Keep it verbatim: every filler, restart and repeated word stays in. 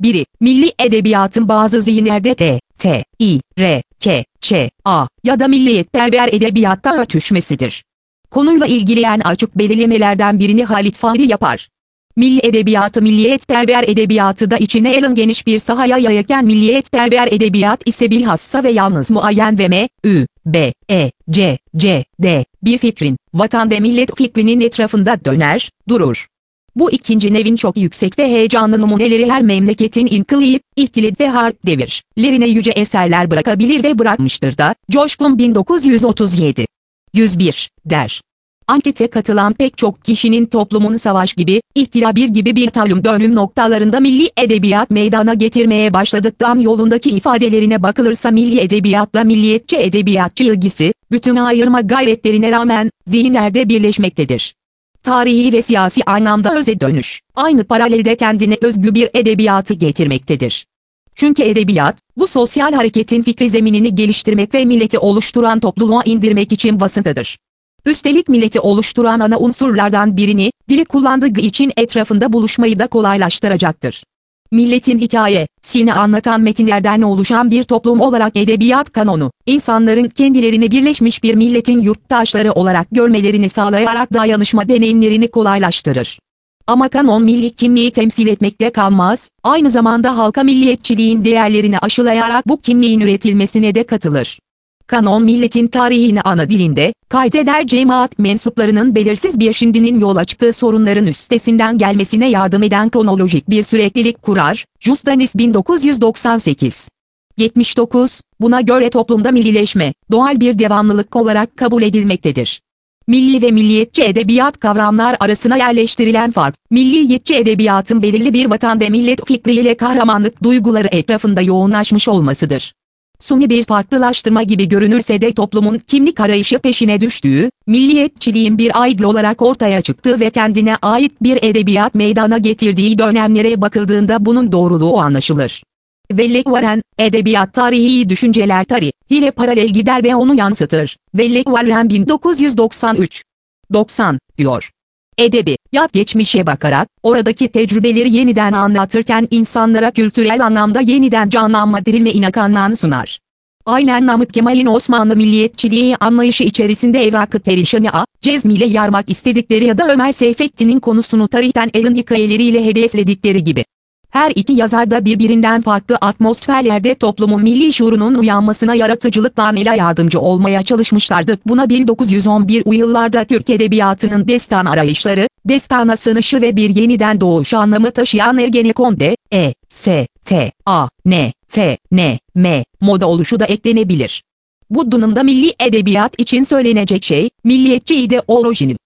biri. Milli edebiyatın bazı zihinlerde D, T, İ, R, K, Ç, A ya da milliyetperver edebiyatta örtüşmesidir. Konuyla ilgili en açık belirlemelerden birini Halit Fahri yapar. Milli edebiyatı milliyetperver edebiyatı da içine alın geniş bir sahaya yayarken milliyetperver edebiyat ise bilhassa ve yalnız muayyen ve M, Ü, B, E, C, C, D, bir fikrin, vatan ve millet fikrinin etrafında döner, durur. Bu ikinci nevin çok yüksek ve heyecanlı numuneleri her memleketin inkılap, ihtilat ve harp devirlerine yüce eserler bırakabilir ve bırakmıştır da, Coşkun bin dokuz yüz otuz yedi. yüz bir, der. Ankete katılan pek çok kişinin toplumun savaş gibi, ihtilal bir gibi bir talum dönüm noktalarında milli edebiyat meydana getirmeye başladıktan yolundaki ifadelerine bakılırsa milli edebiyatla milliyetçi edebiyatçı ilgisi, bütün ayırma gayretlerine rağmen, zihinlerde birleşmektedir. Tarihi ve siyasi anlamda öze dönüş, aynı paralelde kendine özgü bir edebiyatı getirmektedir. Çünkü edebiyat, bu sosyal hareketin fikri zeminini geliştirmek ve milleti oluşturan topluluğa indirmek için vasıtadır. Üstelik milleti oluşturan ana unsurlardan birini, dili kullandığı için etrafında buluşmayı da kolaylaştıracaktır. Milletin hikayesini anlatan metinlerden oluşan bir toplum olarak edebiyat kanonu, insanların kendilerini birleşmiş bir milletin yurttaşları olarak görmelerini sağlayarak dayanışma deneyimlerini kolaylaştırır. Ama kanon milli kimliği temsil etmekte kalmaz, aynı zamanda halka milliyetçiliğin değerlerini aşılayarak bu kimliğin üretilmesine de katılır. Kanon milletin tarihini ana dilinde, kaydeder cemaat mensuplarının belirsiz bir şimdinin yol açtığı sorunların üstesinden gelmesine yardım eden kronolojik bir süreklilik kurar, Justanis bin dokuz yüz doksan sekiz. yetmiş dokuz, buna göre toplumda millileşme, doğal bir devamlılık olarak kabul edilmektedir. Milli ve milliyetçi edebiyat kavramlar arasına yerleştirilen fark, milliyetçi edebiyatın belirli bir vatan ve millet fikriyle kahramanlık duyguları etrafında yoğunlaşmış olmasıdır. Suni bir farklılaştırma gibi görünürse de toplumun kimlik arayışı peşine düştüğü, milliyetçiliğin bir aygıt olarak ortaya çıktığı ve kendine ait bir edebiyat meydana getirdiği dönemlere bakıldığında bunun doğruluğu anlaşılır. Ve Warren, edebiyat tarihi düşünceler tarihi ile paralel gider ve onu yansıtır. Ve Warren bin dokuz yüz doksan üç. doksan, diyor. Edebiyat geçmişe bakarak, oradaki tecrübeleri yeniden anlatırken insanlara kültürel anlamda yeniden canlanma dirilme inakanlarını sunar. Aynen Namık Kemal'in Osmanlı milliyetçiliği anlayışı içerisinde evrakı perişanı a, cezmiyle yarmak istedikleri ya da Ömer Seyfettin'in konusunu tarihten alın hikayeleriyle hedefledikleri gibi. Her iki yazar da birbirinden farklı atmosferlerde toplumun milli şuurunun uyanmasına yaratıcılıkla ile yardımcı olmaya çalışmışlardı. Buna bin dokuz yüz on bir yıllarda Türk edebiyatının destan arayışları, destana sığınışı ve bir yeniden doğuş anlamı taşıyan Ergenekon D, E, S, T, A, N, F, N, M, moda oluşu da eklenebilir. Bu durumda milli edebiyat için söylenecek şey, milliyetçi ideolojinin